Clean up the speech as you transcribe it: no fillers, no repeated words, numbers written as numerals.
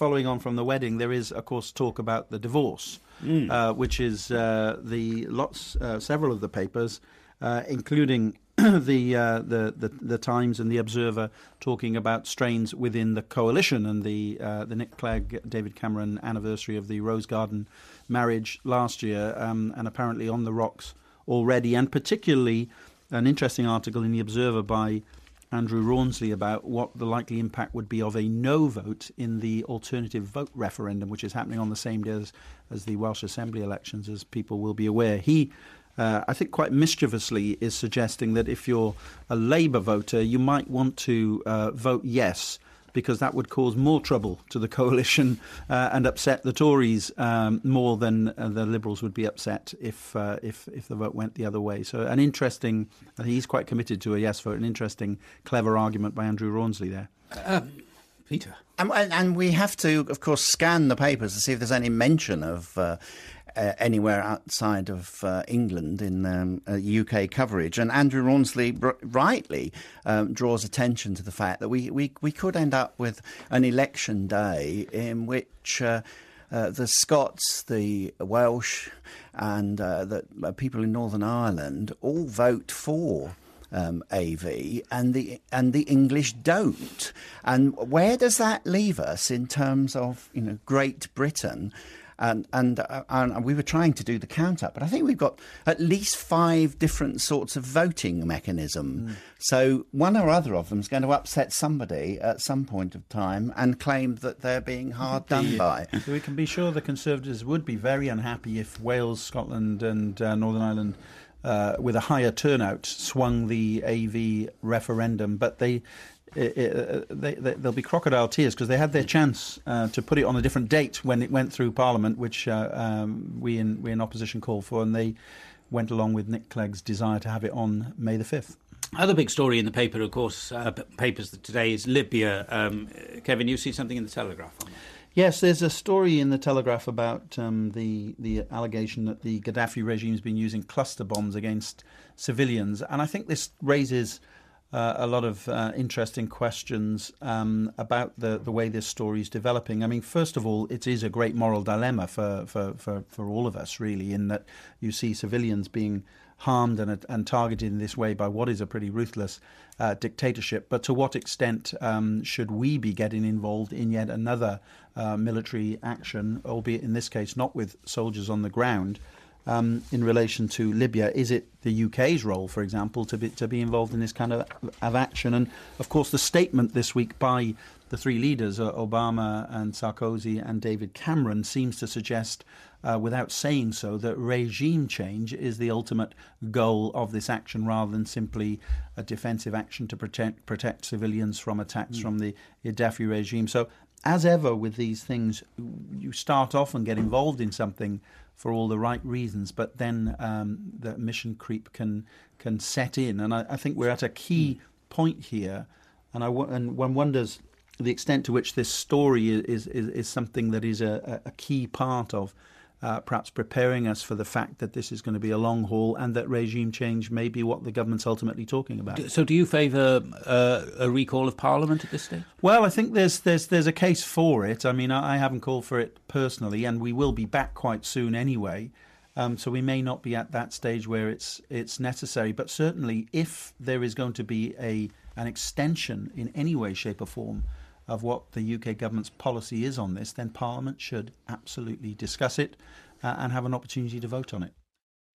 following on from the wedding, there is, of course, talk about the divorce, which is several of the papers, including the Times and the Observer, talking about strains within the coalition and the Nick Clegg, David Cameron anniversary of the Rose Garden marriage last year, and apparently on the rocks already, and particularly an interesting article in the Observer by Andrew Rawnsley about what the likely impact would be of a no vote in the alternative vote referendum, which is happening on the same day as the Welsh Assembly elections, as people will be aware. He, I think quite mischievously, is suggesting that if you're a Labour voter, you might want to vote yes, because that would cause more trouble to the coalition and upset the Tories more than the Liberals would be upset if the vote went the other way. So an interesting, he's quite committed to a yes vote, an interesting, clever argument by Andrew Rawnsley there. Peter. And we have to, of course, scan the papers to see if there's any mention of anywhere outside of England in UK coverage. And Andrew Rawnsley rightly draws attention to the fact that we could end up with an election day in which the Scots, the Welsh and the people in Northern Ireland all vote for AV and the English don't. And where does that leave us in terms of Great Britain? And we were trying to do the count up, but I think we've got at least 5 different sorts of voting mechanism. So one or other of them is going to upset somebody at some point of time and claim that they're being hard done by. So we can be sure the Conservatives would be very unhappy if Wales, Scotland and Northern Ireland, with a higher turnout, swung the AV referendum, but there'll be crocodile tears because they had their chance to put it on a different date when it went through Parliament, which we in opposition called for, and they went along with Nick Clegg's desire to have it on May the 5th. Other big story in the paper, of course, papers today is Libya. Kevin, you see something in the Telegraph on that? Yes, there's a story in the Telegraph about the allegation that the Gaddafi regime has been using cluster bombs against civilians, and I think this raises a lot of interesting questions about the way this story is developing. I mean, first of all, it is a great moral dilemma for all of us, really, in that you see civilians being harmed and targeted in this way by what is a pretty ruthless dictatorship. But to what extent should we be getting involved in yet another military action, albeit in this case not with soldiers on the ground, in relation to Libya? Is it the UK's role, for example, to be involved in this kind of action? And of course, the statement this week by the 3 leaders, Obama and Sarkozy and David Cameron, seems to suggest, without saying so, that regime change is the ultimate goal of this action, rather than simply a defensive action to protect civilians from attacks from the Gaddafi regime. So, as ever with these things, you start off and get involved in something for all the right reasons, but then the mission creep can set in. And I think we're at a key point here, and one wonders the extent to which this story is something that is a key part of perhaps preparing us for the fact that this is going to be a long haul and that regime change may be what the government's ultimately talking about. So do you favour a recall of Parliament at this stage? Well, I think there's a case for it. I mean, I haven't called for it personally, and we will be back quite soon anyway. So we may not be at that stage where it's necessary. But certainly if there is going to be an extension in any way, shape or form of what the UK government's policy is on this, then Parliament should absolutely discuss it and have an opportunity to vote on it.